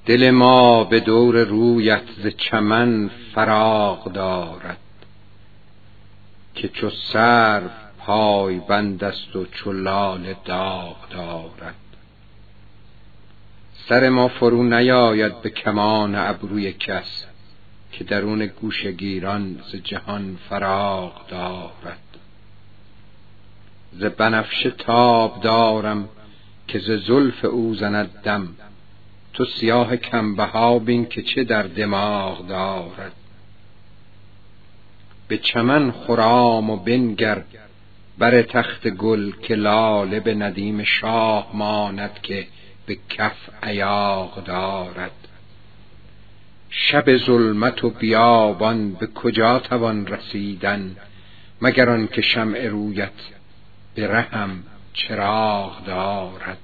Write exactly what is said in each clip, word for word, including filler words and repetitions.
دل ما به دور رویت ز چمن فراغ دارد، که چو سرو پای بند است و چو لاله داغ دارد. سر ما فرو نیاید به کمان ابروی کس، که درون گوشه گیران ز جهان فراغ دارد. ز بنفشه تاب دارم که ز زلف او زند دم، تو سیاه کم بها بین که چه در دماغ دارد. به چمن خرام و بنگر بر تخت گل، که لاله به ندیم شاه ماند که به کف ایاغ دارد. شب ظلمت و بیابان به کجا توان رسیدن، مگر آن که شمع رویت به رهم چراغ دارد.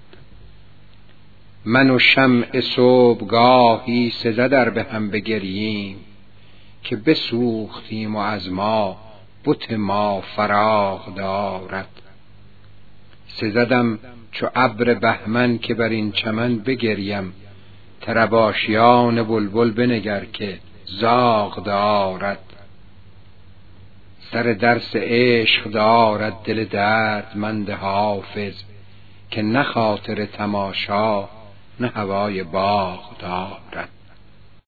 من و شمع صبحگاهی سزد ار به هم بگرییم، که بسوختیم و از ما بت ما فراغ دارد. سزدم چو ابر بهمن که بر این چمن بگریم، طرب آشیان بلبل بنگر که زاغ دارد. سر درس عشق دارد دل دردمند حافظ، که نه خاطر تماشا نه هوای باغ دارد.